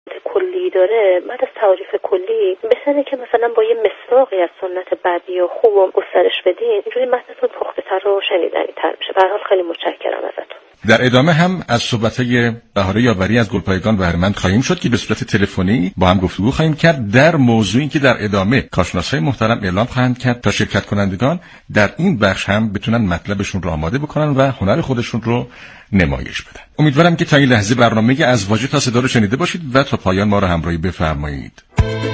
کلی داره، بعد از تعریف کلی بهتره که مثلا با یه مساقی از سنت بعدی و خوب و گسترش بدین، اینجوری متنتون پخته‌تر و شنیدنی‌تر میشه. به هر حال خیلی متشکرم ازتون. در ادامه هم از صحبت‌های بهاره یاوری از گلپایگان و هرمند خواهیم شد که به صورت تلفنی با هم گفتگو خواهیم کرد در موضوعی که در ادامه کارشناسای محترم اعلام خواهند کرد تا شرکت کنندگان در این بخش هم بتونن مطلبشون رو آماده بکنن و هنر خودشون رو نمایش بدن. امیدوارم که تا این لحظه برنامه از واژه تا صدا رو شنیده باشید و تا پایان ما رو همراهی بفرمایید.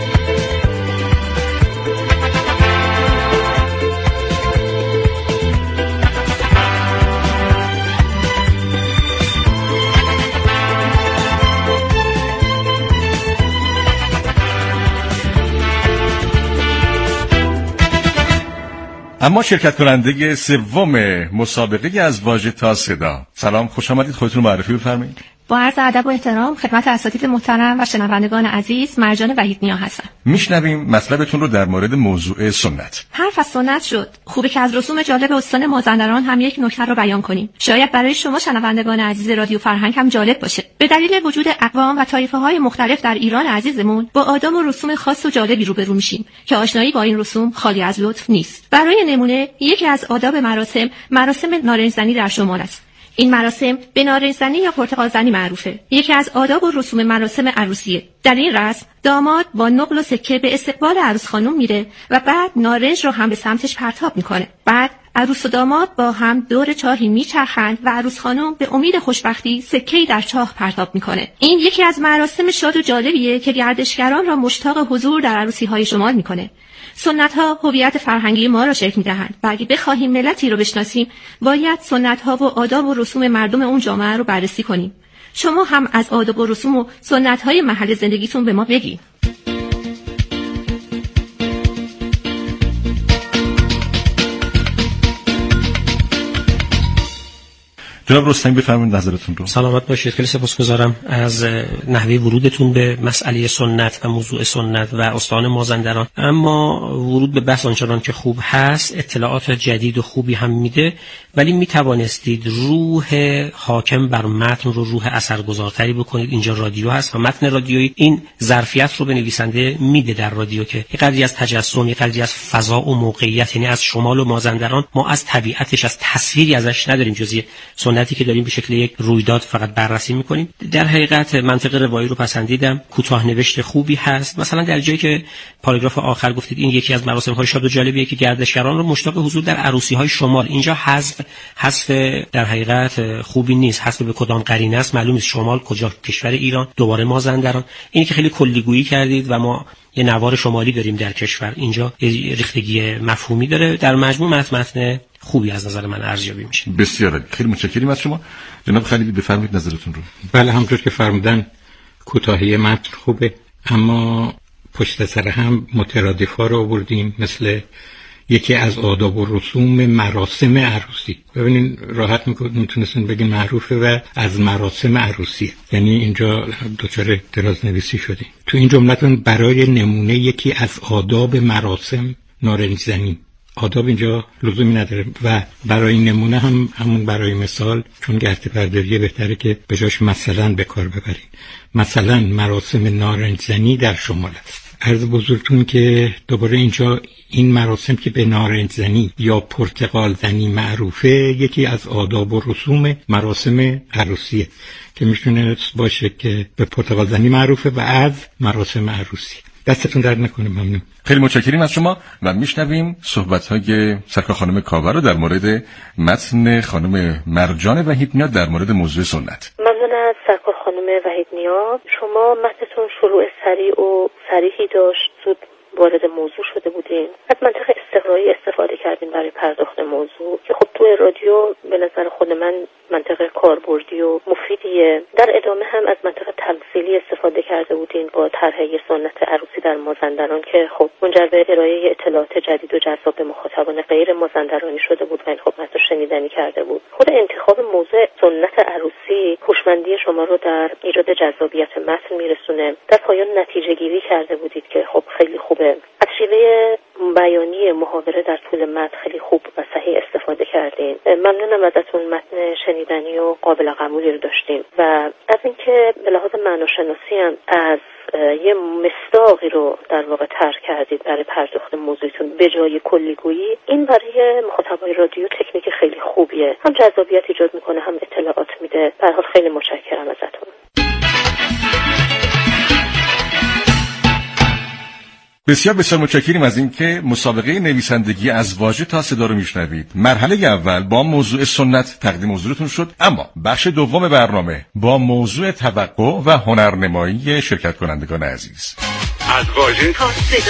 اما شرکت کننده سوم مسابقه از واژه تا صدا، سلام، خوش آمدید. خودتون رو معرفی بفرمایید. با عرض ادب و احترام خدمت اساتید محترم و شنوندگان عزیز، مرجان وحید نیا هستم. میشنویم مطلبتون رو در مورد موضوع سنت. حرف از سنت شد. خوبه که از رسوم جالب استان مازندران هم یک نکته رو بیان کنیم. شاید برای شما شنوندگان عزیز رادیو فرهنگ هم جالب باشه. به دلیل وجود اقوام و طایفه‌های مختلف در ایران عزیزمون، با آداب و رسوم خاص و جالبی روبرو میشیم که آشنایی با این رسوم خالی از لطف نیست. برای نمونه، یکی از آداب مراسم نارنج‌زنی در شمال است. این مراسم به نارنج‌زنی یا پرتقال‌زنی معروفه. یکی از آداب و رسوم مراسم عروسیه. در این رسم داماد با نقل و سکه به استقبال عروس خانم میره و بعد نارنج رو هم به سمتش پرتاب میکنه. بعد عروس و داماد با هم دور چاهی میچرخند و عروس خانم به امید خوشبختی سکه‌ای در چاه پرتاب میکنه. این یکی از مراسم شاد و جالبیه که گردشگران را مشتاق حضور در عروسی‌های شمال میکنه. سنت‌ها هویت فرهنگی ما را شکل می‌دهند و اگه بخواهیم ملتی رو بشناسیم، باید سنت‌ها و آداب و رسوم مردم اون جامعه رو بررسی کنیم. شما هم از آداب و رسوم و سنت‌های محل زندگیتون به ما بگید. جناب رستمی بفرمایید نظرتون رو. سلامت باشید. خیلی سپاسگزارم از نحوه ورودتون به مسئله سنت و موضوع سنت و استان مازندران. اما ورود به بحث آنچنان که خوب هست، اطلاعات جدید و خوبی هم میده، ولی میتوانستید روح حاکم بر متن رو روح اثرگذارتری بکنید. اینجا رادیو هست و متن رادیویی این ظرفیت رو به نویسنده میده در رادیو که یک قدری از تجسم، یک قدری از فضا و موقعیت، یعنی از شمال و مازندران ما از طبیعتش، از تصویری ازش نداریم جزئی سنتی که داریم به شکل یک رویداد فقط بررسی میکنیم. در حقیقت منطق روایی رو پسندیدم. کوتاه نوشته خوبی هست. مثلا در جایی که پاراگراف آخر گفتید این یکی از مراسم های شاد و جالبیه که گردشگران رو مشتاق حضور در عروسی های شمال، اینجا حذف در حقیقت خوبی نیست. حذف به کدام قرینه است معلوم نیست. شمال کجا؟ کشور ایران، دوباره مازندران. اینی که خیلی کلیگویی کردید و ما یه نوار شمالی داریم در کشور، اینجا ریختگی مفهومی داره. در مجموع متن خوبی از نظر من ارزیابی میشه. بسیار خیلی متشکرم از شما. جناب خلیلی بفرمایید نظرتون رو. بله، همونطور که فرمودن کوتاهی متن خوبه، اما پشت سر هم مترادفا رو آوردیم، مثل یکی از آداب و رسوم مراسم عروسی. ببینین راحت میتونستین بگین معروفه و از مراسم عروسی، یعنی اینجا دوچاره درازنویسی شدیم. تو این جملتون برای نمونه یکی از آداب مراسم نارنج‌زنی، آداب اینجا لزومی نداره و برای نمونه هم همون برای مثال، چون گرد پردریه بهتره که به جاش مثلا به کار ببرین. مثلا مراسم نارنج‌زنی در شمال است. عرض بزرگتون که دوباره اینجا این مراسم که به نارنج‌زنی یا پرتقال‌زنی معروفه، یکی از آداب و رسوم مراسم عروسیه که میتونه باشه که به پرتقال‌زنی معروفه و از مراسم عروسی. دستتون درد نکنه. ممنون. خیلی متشکریم از شما و میشنویم صحبت‌های سرکار خانم کاور رو در مورد متن خانم مرجان وحید نیا در مورد موضوع سنت. ممنون از سرکار خانم وحید نیا. شما متنتون شروع سریع و صریحی داشت، زود وارد موضوع شده بودین. از منطق استقرایی استفاده کردین برای پرداخت موضوع که خب توی رادیو به نظر خود من منطق کاربردی و مفیدیه. در ادامه هم از منطق تمثیلی استفاده کرده بودین با طرح سنت عروسی در مازندران که خب منجر به ارائه اطلاعات جدید و جذاب به مخاطبان غیر مازندرانی شده بود و این خب متن شنیدنی کرده بود. خود انتخاب موضوع سنت عروسی هوشمندی شما رو در ایجاد جذابیت متن میرسونه. در پایان نتیجه گیری کرده بودید که خب خیلی خوبه. از شیوه بیانی محاوره در طول متن خیلی خوب و صحیح استفاده کردین. ممنونم ازتون. متن شنیدنی و قابل قبولی رو داشتیم و از اینکه به لحاظ معناشناسی هم از یه مصداقی رو در واقع طرح کردید برای پرداخت موضوعتون به جای کلیگویی. این برای مخاطبای رادیو تکنیک خیلی خوبیه، هم جذابیت ایجاد میکنه هم اطلاعات میده. به هر حال خیلی متشکرم ازتون. بسیار بسیار متشکریم از اینکه مسابقه نویسندگی از واژه تا صدا رو میشنوید. مرحله اول با موضوع سنت تقدیم حضورتون شد، اما بخش دوم برنامه با موضوع توقع و هنرنمایی شرکت کنندگان عزیز. از واژه تا صدا.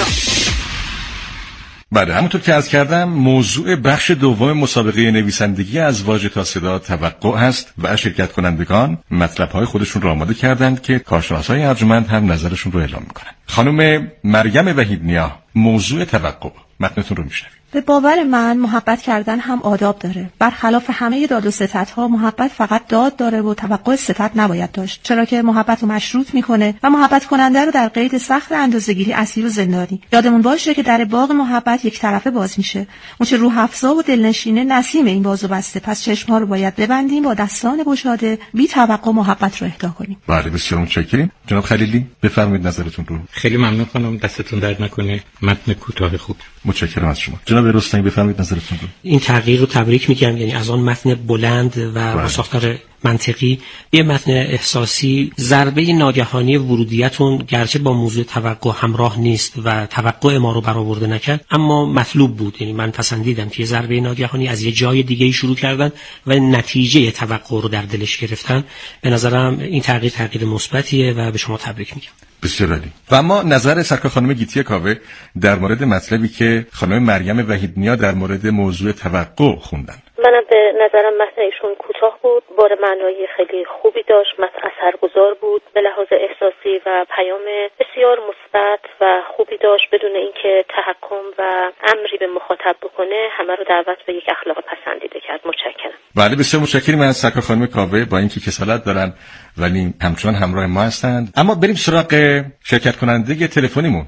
بله، همونطور که عرض کردم موضوع بخش دوم مسابقه نویسندگی از واژه تا صدا توقع هست و شرکت کنندگان مطلب‌های خودشون رو آماده کردند که کارشناسای ارجمند هم نظرشون رو اعلام میکنن. خانم مریم وحیدنیا، موضوع توقع، متنتون رو میشنوید. به باور من محبت کردن هم آداب داره. برخلاف همه داد و ستدها محبت فقط داد داره و توقع ستد نباید داشت، چرا که محبت رو مشروط میکنه و محبت کننده رو در قید سخت اندازه‌گیری اسیر و زندانی. یادمون باشه که در باغ محبت یک طرفه باز میشه. اون چه روح افزا و دلنشینه نسیم این بازو بسته. پس چشم‌ها رو باید ببندیم، با دستان گشاده بی توقع محبت رو اهدا کنیم. بله، بسیار متشکرم. جناب خلیلی بفرمایید نظرتون رو. خیلی ممنون خانم، دستتون درد نکنه. متن کوتاه خوب. متشکرم از شما. جناب رستمی بفرمایید نظرتون رو. این تغییر رو تبریک میگم، یعنی از آن متن بلند و با ساختار منطقی یه متن احساسی، ضربه ناگهانی ورودیتون گرچه با موضوع توقع همراه نیست و توقع ما رو برآورده نکرد، اما مطلوب بود. یعنی من پسندیدم که یه ضربه ناگهانی از یه جای دیگه شروع کردن و نتیجه توقع رو در دلش گرفتن. به نظرم این تغییر مثبتیه و به شما تبریک میگم. بسیار عالی. و اما نظر سرکار خانم گیتی کاوه در مورد مطلبی که خانم مریم وحیدنیا در مورد موضوع توقع خوندن. منم به نظرم متن ایشون کوتاه بود، بار معنایی خیلی خوبی داشت، متن اثرگذار بود، به لحاظ احساسی و پیام بسیار مثبت و خوبی داشت، بدون اینکه تحکم و امری به مخاطب بکنه، همه رو دعوت به یک اخلاق پسندیده کرد. متشکرم. بله، بسیار متشکرم از سرکار خانم کاوه، با اینکه کسالت دارن ولی همچنان همراه ما هستند. اما بریم سراغ شرکت کننده تلفنیمون.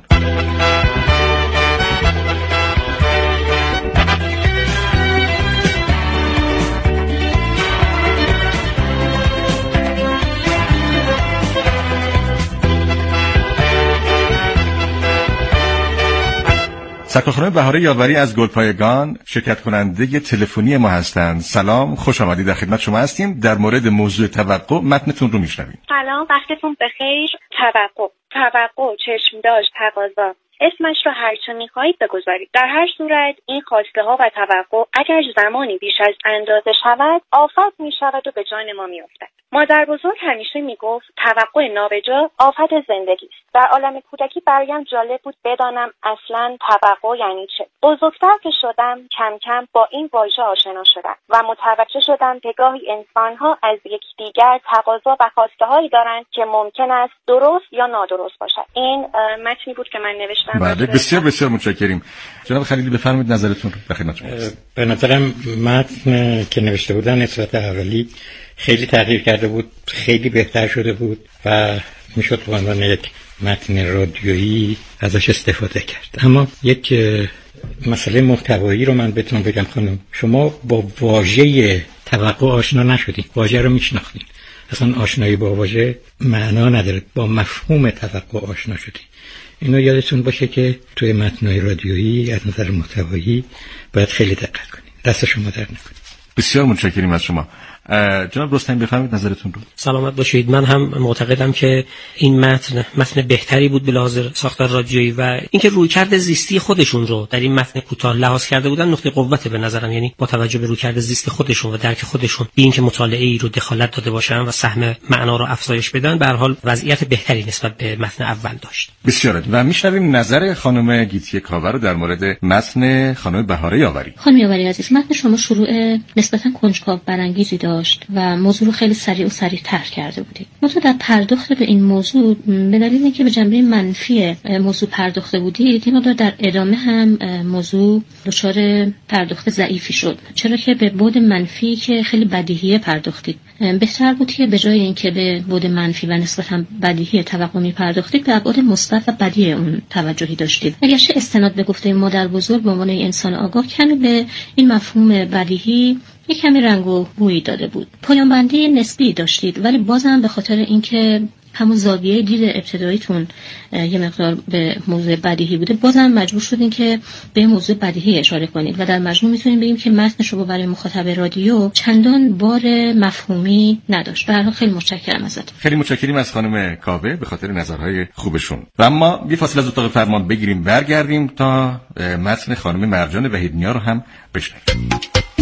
سرکار خانم بهاره یاوری از گلپایگان شرکت کننده تلفنی ما هستند. سلام، خوش آمدید، در خدمت شما هستیم. در مورد موضوع توقع متنتون رو میشنویم. سلام، وقتتون بخیر. توقع، چشم داشت، تقاضا، اسمش رو هر چه می‌خواهید بگذارید. در هر صورت این خواسته ها و توقع اگر زمانی بیش از اندازه شود آفت می‌شود و به جان ما می‌افتد. مادر بزرگ همیشه میگفت توقع نابجا آفت زندگی است. در عالم کودکی برایم جالب بود بدانم اصلاً توقع یعنی چه. بزرگتر که شدم کم کم با این واژه آشنا شدم و متوجه شدم که گاهی انسان‌ها از یکدیگر تقاضا و خواسته‌هایی دارند که ممکن است درست یا نادرست باشد. این متنی بود که من نوشتم. بله، بسیار بسیار متشکرم. جناب خلیلی بفرمایید نظرتون رو، در خدمت شما هستم. به نظرم متن که نوشته بودن نسبت اولی خیلی تغییر کرده بود، خیلی بهتر شده بود و میشد به عنوان یک متن رادیویی ازش استفاده کرد. اما یک مسئله محتوایی رو من بهتون بگم خانم، شما با واژه توقع آشنا نشدید، واژه رو میشناختید، اصلا آشنایی با واژه معنا نداره، با مفهوم توقع آشنا شدید. اینو یادتون باشه که توی متن‌های رادیویی از نظر محتوایی باید خیلی دقت کنید. دست شما در نکنید. بسیار متشکرم از شما. جناب رستمی بفرمایید نظرتون رو. سلامت باشید. من هم معتقدم که این متن بهتری بود به لحاظ ساختار رادیویی و اینکه رویکرد زیستی خودشون رو در این متن کوتاه لحاظ کرده بودن نقطه قوت به نظرم، یعنی با توجه به رویکرد زیست خودشون و درک خودشون بی اینکه مطالعه ای رو دخالت داده باشن و سهم معنا رو افزایش بدن، به هر حال وضعیت بهتری نسبت به متن اول داشت. بسیار عالی. و میشنویم نظر خانم گیتی کاوه رو در مورد متن خانم بهاره یاوری. خانم یاوری عزیز، متن شما شروع نسبتا کنجکاو برانگیزی داشت و موضوع رو خیلی سریع و سریع‌تر کرده بودید. منتها در پرداخت به این موضوع به دلیل اینکه به جنبه منفی موضوع پرداخته بودید، این مقدار در ادامه هم موضوع دچار پرداخت ضعیفی شد، چرا که به بعد منفی که خیلی بدیهیه پرداختید. بهتر بود که به جای اینکه به بعد منفی و نسبتاً بدیهی توقع می‌پرداختید به ابعاد مثبت و بدیهی اون توجهی داشتید. اگرچه استناد به گفته مادر بزرگ به عنوان انسان آگاه کمی به این مفهوم بدیهی یک کمی رنگ و بویی داده بود. پایان بندی نسبی داشتید، ولی بازم به خاطر اینکه همون زاویه دید ابتداییتون یه مقدار به موضوع بدیهی بوده، بازم مجبور شدین که به موضوع بدیهی اشاره کنید و در مجموع میتونیم بگیم که متن شما برای مخاطب رادیو چندان بار مفهومی نداشت. به هر حال خیلی متشکرم ازتون. خیلی متشکریم از خانم کاوه به خاطر نظرهای خوبشون. و اما یه فاصله از اتاق فرمان بگیریم برگردیم تا متن خانم مرجان وحیدنیا رو هم بشنویم.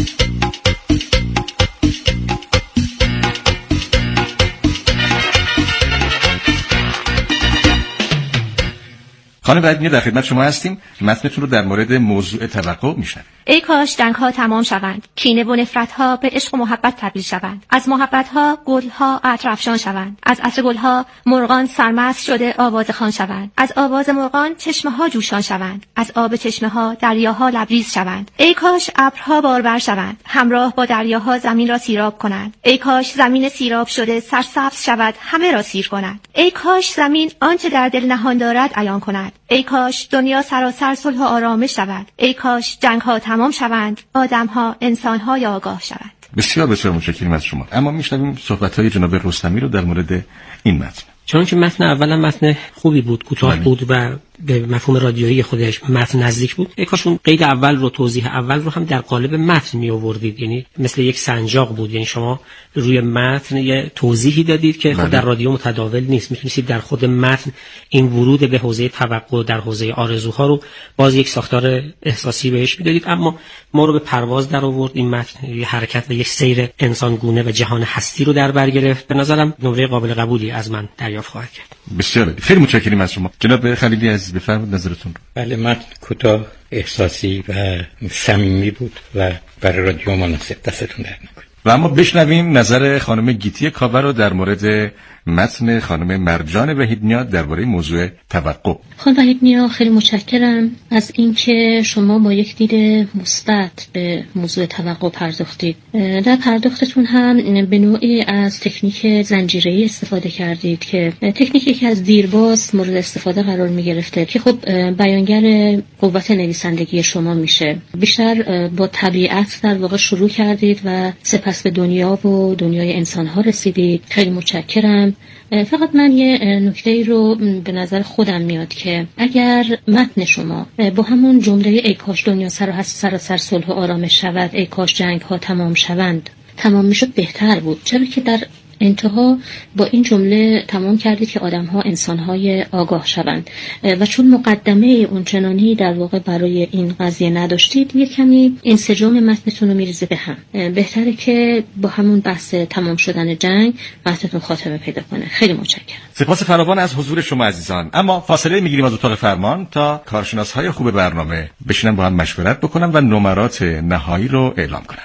خانم وحیدنیا در خدمت شما هستیم. متنتون رو در مورد موضوع توقع میشنویم. ای کاش جنگ‌ها تمام شوند، کینه و نفرت‌ها به عشق و محبت تبدیل شوند، از محبت‌ها گل‌ها عطرافشان شوند، از عطر گل‌ها مرغان سرمست شده آوازخوان شوند، از آواز مرغان چشمه‌ها جوشان شوند، از آب چشمه‌ها دریاها لبریز شوند. ای کاش ابرها بارور شوند، همراه با دریاها زمین را سیراب کنند. ای کاش زمین سیراب شده سرسبز شود، همه را سیر کند. ای کاش زمین آنچه در دل نهان دارد عیان کند. ای کاش دنیا سراسر صلح و آرامش شود. ای کاش جنگ‌ها تمام شوند، آدم‌ها انسان‌ها آگاه شوند. بسیار بسیار متشکرم از شما. اما میشنویم صحبت‌های جناب رستمی رو در مورد این متن. چون که متن اولا متن خوبی بود، کوتاه بود و به مفهوم رادیویی خودش متن نزدیک بود. کاشون قید اول رو، توضیح اول رو هم در قالب متن می آوردید، یعنی مثل یک سنجاق بود، یعنی شما روی متن یه توضیحی دادید که خود در رادیو متداول نیست. میتونید در خود متن این ورود به حوزه توقع در حوزه آرزوها رو باز یک ساختار احساسی بهش میدادید، اما ما رو به پرواز در آورد. این متن یه حرکت و یک سیر انسانگونه و جهان هستی رو در بر گرفت. به نظرم نمره قابل قبولی از من دریافت خواهد کرد. بسیار خیلی متشکرم از شما. جناب خلیلی عزیز بفرمایید نظرتون رو. بله، متن کوتاه، احساسی و صمیمی بود و برای رادیو مناسب. دستتون درد نکنه. و اما بشنویم نظر خانم گیتی کاوه رو در مورد متن خانم مرجان وحیدنیا درباره موضوع توقع. خانم وحیدنیا خیلی متشکرم از اینکه شما با یک دید مثبت به موضوع توقع پرداختید. در پرداختتون هم به نوعی از تکنیک زنجیره‌ای استفاده کردید که تکنیکی که از دیرباز مورد استفاده قرار می‌گرفته که خب بیانگر قوت نویسندگی شما میشه. بیشتر با طبیعت در واقع شروع کردید و سپس به دنیا و دنیای انسان‌ها رسیدید. خیلی متشکرم. فقط من یه نکته رو به نظر خودم میاد که اگر متن شما با همون جمله ای کاش دنیا سراسر صلح و آرامش شود، ای کاش جنگ ها تمام شوند تمام میشد بهتر بود، چرا که در انتها با این جمله تمام کردید که آدم‌ها انسان‌های آگاه شوند و چون مقدمه اونچنانی در واقع برای این قضیه نداشتید، یک کمی انسجام متنتون رو میریزه به هم. بهتره که با همون بحث تمام شدن جنگ متنتون خاتمه پیدا کنه. خیلی متشکرم. سپاس فراوان از حضور شما عزیزان. اما فاصله میگیریم از اتاق فرمان تا کارشناس‌های خوب برنامه بشینن با هم مشورت بکنن و نمرات نهایی رو اعلام کنن.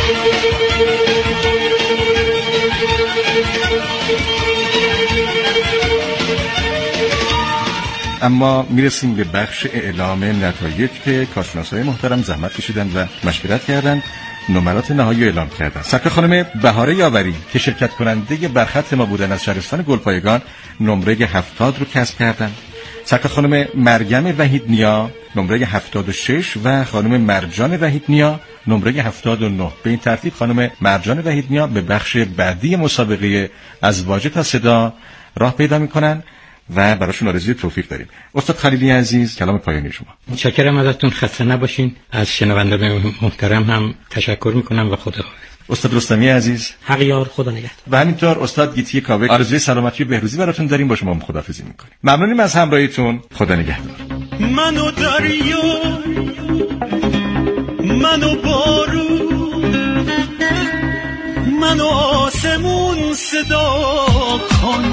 اما میرسیم به بخش اعلام نتایج که کارشناسای محترم زحمت کشیدن و مشورت کردن، نمرات نهایی اعلام کردن. سرکار خانم بهاره یاوری که شرکت کننده برخط ما بودن از شهرستان گلپایگان نمره 70 رو کسب کردن. سرکار خانم مریم وحیدنیا نمره 76 و خانم مرجان وحیدنیا نمره 79. به این ترتیب خانم مرجان وحیدنیا به بخش بعدی مسابقه از واژه تا صدا راه پیدا میکنن و براشون آرزوی توفیق داریم. استاد خلیلی عزیز، کلام پایانی شما. متشکرم ازتون، خسته نباشین. از شنوندگان محترم هم تشکر میکنم و خداحافظ. استاد رستمی عزیز، حق یار، خدا نگهدار. و همینطور استاد گیتی کاوه، آرزوی سلامتی و بهروزی براتون داریم. با شما خداحافظی میکنیم. ممنونیم از همراهیتون. خدا نگهدار. منو دریا، منو بارون، منو آسمون صدا کن،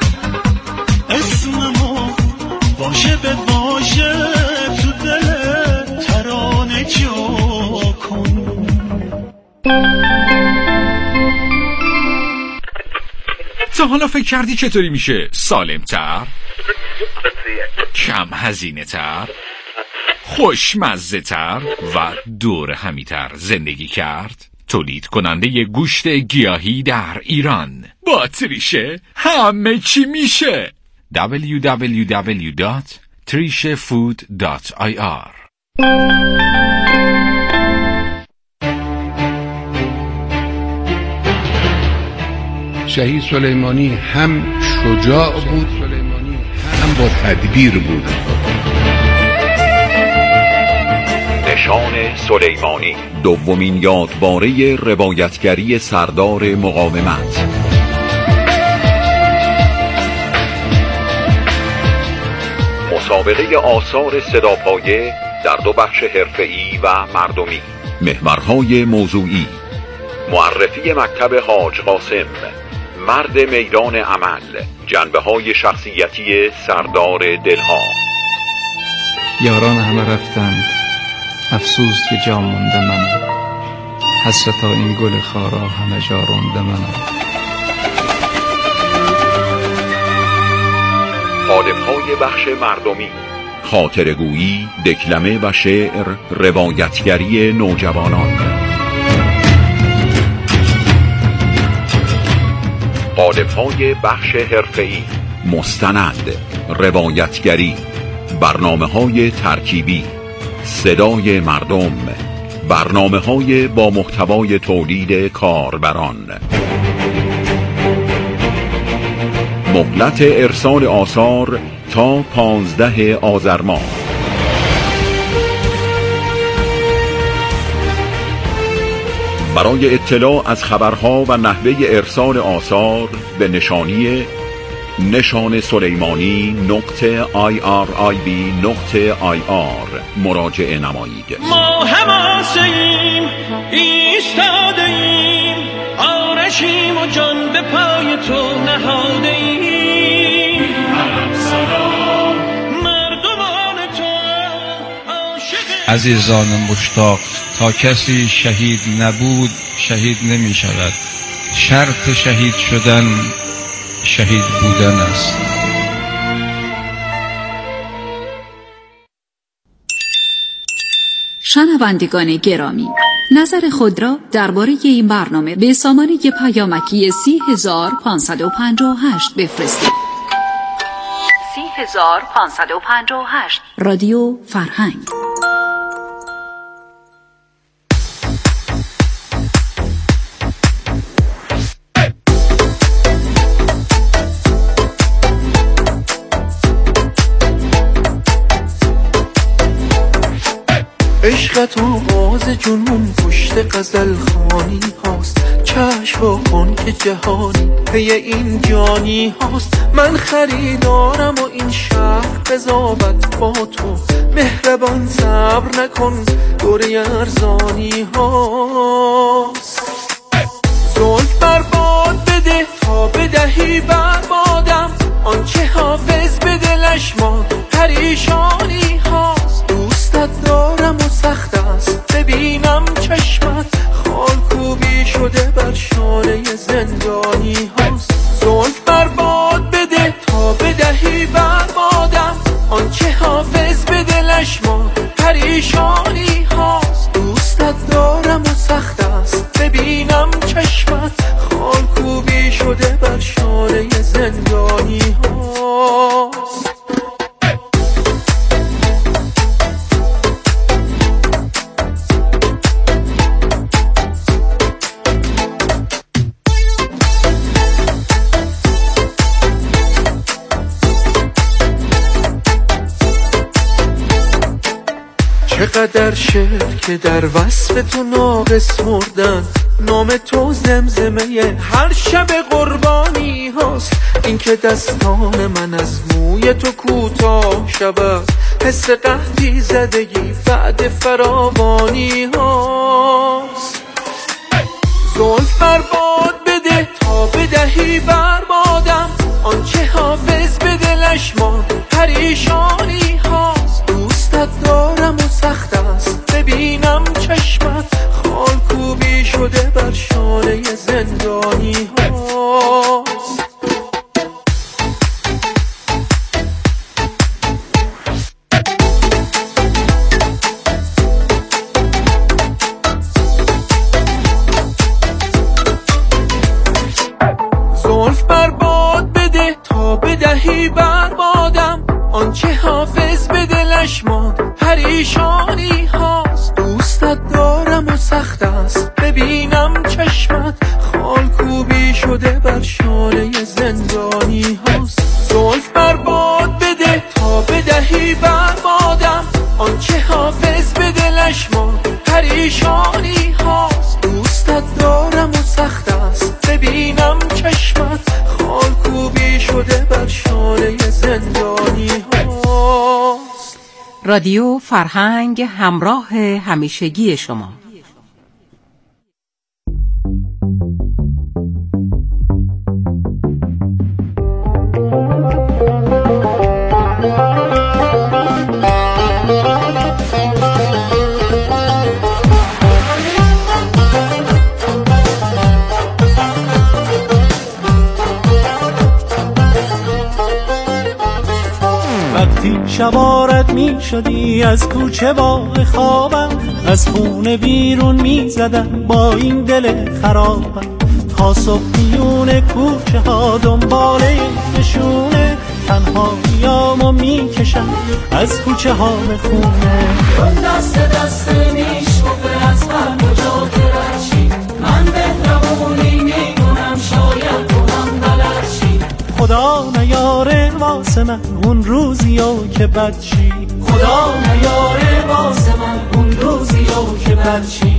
اسممو واژه به واژه تو دل ترانه جا کن. تا حالا فکر کردی چطوری میشه سالم‌تر، کم هزینه‌تر، خوشمزه‌تر و دور همی‌تر زندگی کرد؟ تولید کننده گوشت گیاهی در ایران. با تریشه همه چی میشه. www.trishefood.ir. شهید سلیمانی هم شجاع بود هم با تدبیر بود. نشان سلیمانی، دومین یادباره روایتگری سردار مقاومت. مسابقه آثار صداپایه در دو بخش حرفه‌ای و مردمی. محورهای موضوعی: معرفی مکتب حاج قاسم، مرد میدان عمل، جنبه‌های شخصیتی سردار دلها. یاران همه رفتند، افسوس که جا مونده منم، حسرتا این گل خارا همه جا رونده منم. قالب‌های بخش مردمی: خاطره‌گویی، دکلمه و شعر، روایتگری نوجوانان. قالب‌های بخش حرفه‌ای: مستند، روایتگری، برنامه‌های ترکیبی، صدای مردم، برنامه‌های با محتوای تولید کاربران. مهلت ارسال آثار تا 15 آذر ماه. برای اطلاع از خبرها و نحوه ارسال آثار به نشانی نشان سلیمانی .irib.ir مراجعه نمایید. ما هماسیم، ایستاده‌ایم، آرشیم و جان به پای تو نهاده‌ایم. سلام مردمان تو عاشق. عزیزان مشتاق، تا کسی شهید نبود شهید نمی شود. شرط شهید شدن شهید بودن است. شنوندگان گرامی، نظر خود را درباره این برنامه به سامانه پیامکی 30558 بفرستید. 30558 رادیو فرهنگ. عشقت آغاز جنون پشت غزل خانی هاست. چشم و کن که جهانی پی این جانی هاست. من خریدارم و این شهر قضاوت با تو. مهربان صبر نکن دوره ارزانی هاست. زلف برباد بده تا بدهی بربادم. آنچه حافظ به دلش ما پریشانی هاست. دوستت دارم و سخت است ببینم چشمت خال کوبی شده بر شانه زندانی هاست. زلف برباد بده تا بدهی بربادم. آنچه حافظ به دلش ما پریشانی هاست. دوستت دارم و سخت است ببینم چشمت خال کوبی شده بر شانه زندانی هاست. چقدر شعر که در وصف تو ناقص مردن. نام تو زمزمه هر شب قربانی هاست. این که دستان من از موی تو کوتاه شود. حس قحطی زدگی بعد فراوانی هاست. زلف برباد بده تا بدهی بربادم. آنچه حافظ به دلش ما پریشانی هاست. دوستت دارم و سخت است ببینم چشمت خال کوبی شده بر شانه زندانی هاست. آنچه حافظ به دلش ماند پریشانی هاست. دوستت دارم و سخت است ببینم چشمت خالکوبی شده بر شانه زندانی هاست. زلف برباد بده تا بدهی بربادم، آنچه حافظ به دلش ماند پریشانی هاست. دوستت دارم و سخت است ببینم چشمت خالکوبی شده بر شانه زندانی هاست. رادیو فرهنگ همراه همیشگی شما. وقتی شبارت می شدی از کوچه باغ خوابم، از خونه بیرون می زدم با این دل خرابم. تا صبح میون کوچه ها دنباله نشونه، تنهاییامو می کشم از کوچه ها به خونه. اون دست دست میشکفه از هر کجا که رشی، من مهربونی می کنم شاید تو هم بلدشی. خدا نیاره واسه من اون روزیو که بد شی، خدا نیاره واسه من اون روزیو که بد شی.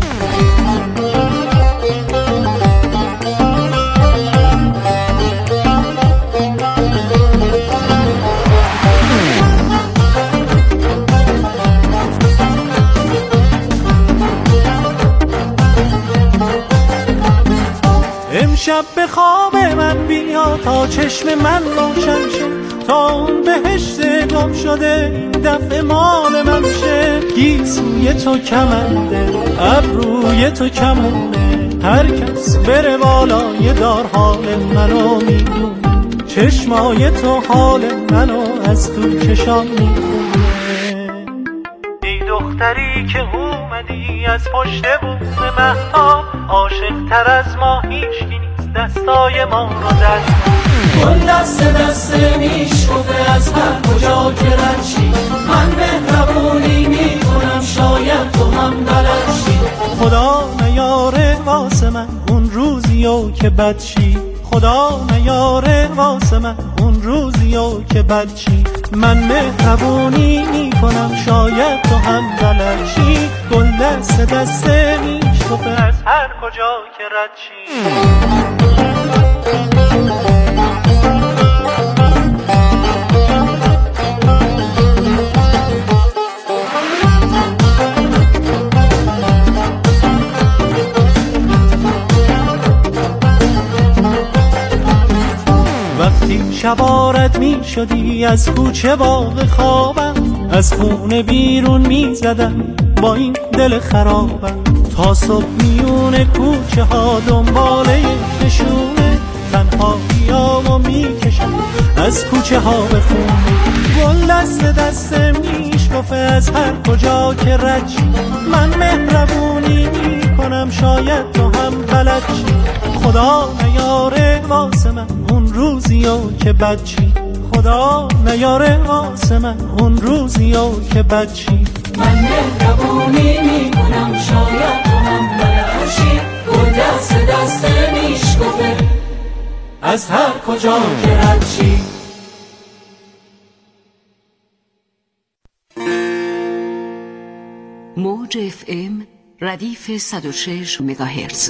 امشب به خواب من بیا تا چشم من روشن شه، تا اون بهشت گم شده این دفعه مال من شه. گیسوی تو کمنده ابروی تو کمونه، هر کس بره بالای دار حال منو میدونه. چشمای تو حال منو از تو چشام میخونه. ای دختری که اومدی از پشت بوم مهتاب، عاشق تر از ما هیچکی نیست دستای ما رو دست. اون دست دست میشکفه از هر کجا که رشی، من مهربونی میکنم شاید تو هم بلدشی. خدا نیاره واسه من اون روزیو که بد شی، خدا نیاره واسه من اون روزیو که بد شی. من مهربونی میکنم شاید تو هم بلدشی. گل دست دست میشکفه از هر کجا که رد شی. وقتی شبارت می شدی از کوچه باغ خوابم، از خونه بیرون می زدم با این دل خرابم. تا صبح میون کوچه ها دنباله نشونه، تنهاییامو می کشم از کوچه ها به خونه. گل دست دست میشکفه از هر کجا که رد شی، من مهربونی می کنم شاید تو هم بلد شی. خدا نیاره واسه من اون روزیو که بد شی، خدا نیاره واسه من اون روزیو که بد شی. من مهربونی میکنم شاید تو هم بلد شی. گل دست دست میشکفه از هر کجا که رد شی. موج FM ردیف 106 مگاهرتز.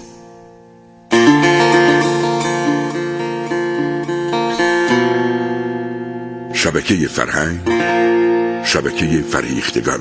شبکه فرهنگ، شبکه فریختگان.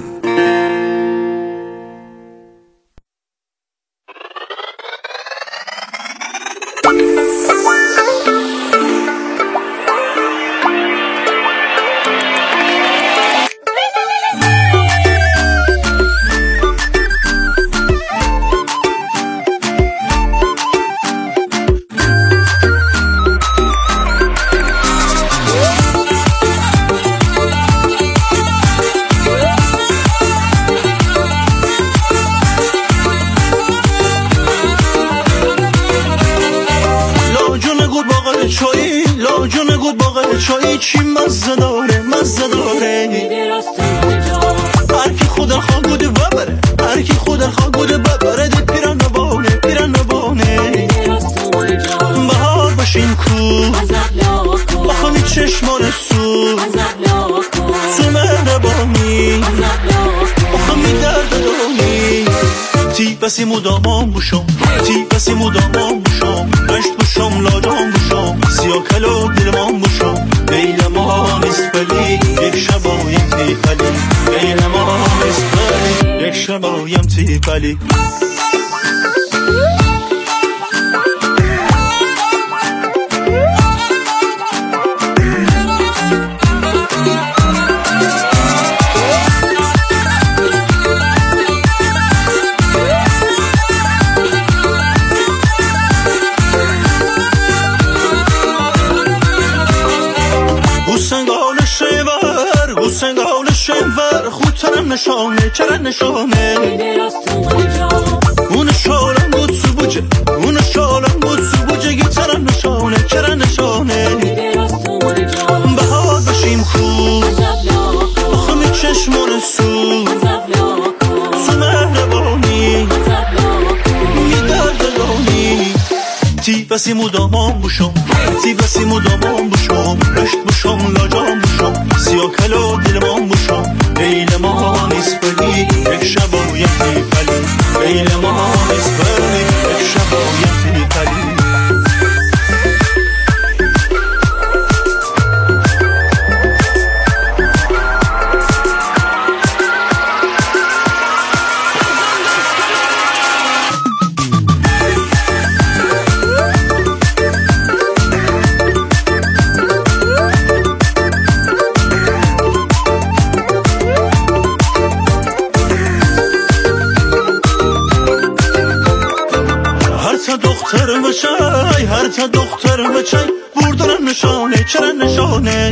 چایی چی مزه داره خان بوده ببره هر کی خودر خان بوده ببره ده پیران نبانه بهار باشیم کو بخوانی چشمان سو تو مهربانی بخوانی درد دانی تی بسی مدامان بوشم تی بسی مدامان بوشم رشت بوشم لاجان بوشم سیاه کلو دلمان بوشم بیل ما نیست بلی یک شبایم تی بلی بیل ما نیست بلی یک شبایم تی بلی نشانه چرا نشانه اون شالم بود سبوجه اون شالم بود سبوجه چرا نشانه چرا نشانه بهار بشیم خوب بخومی چشمان سو تو مهربانی میدردگانی تی بسی مدامان بوشم تی بسی مدامان بوشم رشت بوشم لاجان بوشم سیاه کلو دلمان بوشم بیل ما نیست بلی یک شبایم تی بلی بیل ما نیست بلی یک شبایم تی بلی هر تا دختر بچه بردن نشانه چرا نشانه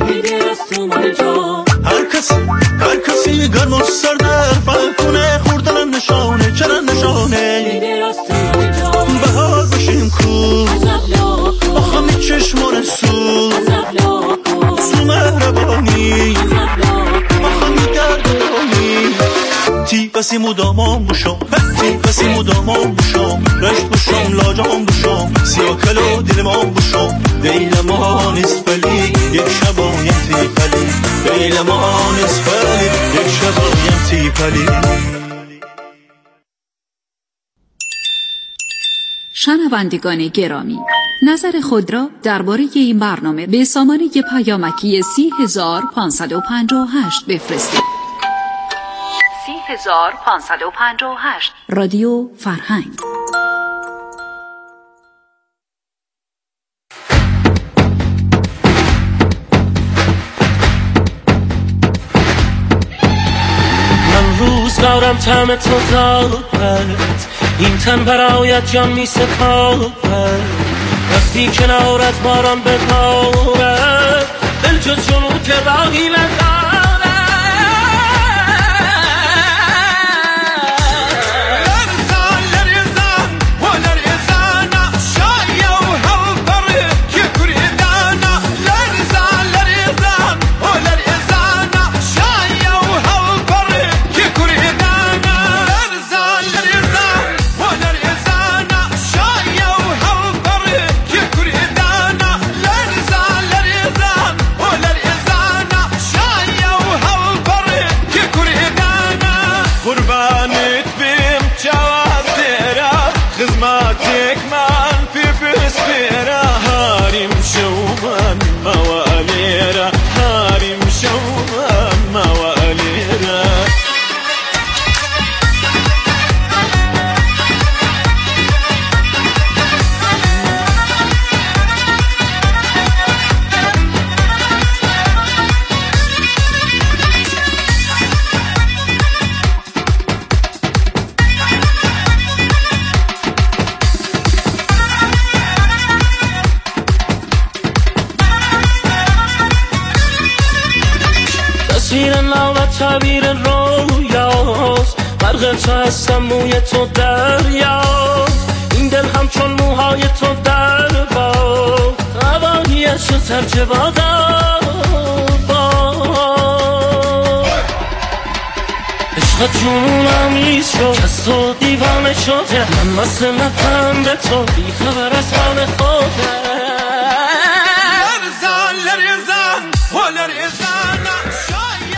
هر کسی گرم و سرده فکنه خوردن نشانه چرا نشانه بهار بشیم کو بخومی چشمان سو تو مهربانی بخومی دردانی تی بسی مدامان بوشم تی بسی مدامان بوشم رشت بوشم لاجان بوشم سیاه کلو دلمان بوشم دیل ما نیست بلی یک شبایم تی بلی دیل ما نیست بلی یک شبایم تی بلی. شنوندگان گرامی، نظر خود را درباره این برنامه به سامانه پیامکی 30558 بفرستید. 30558 رادیو فرهنگ. من روزگارم طعم تو دارد، این تن برایت جان می سپارد، وقتی کنارت باران ببارد دل جز جنون که راهی ندارد. تعبیر رویاست، برق تو هستم موی تو دریاست، این دل همچون موهای تو در باد، هوایش شد ترک بادم عشق تا جونم ایست شد از تو دیوانه شده من مثل نفهم به تو بیخبر از حال خودم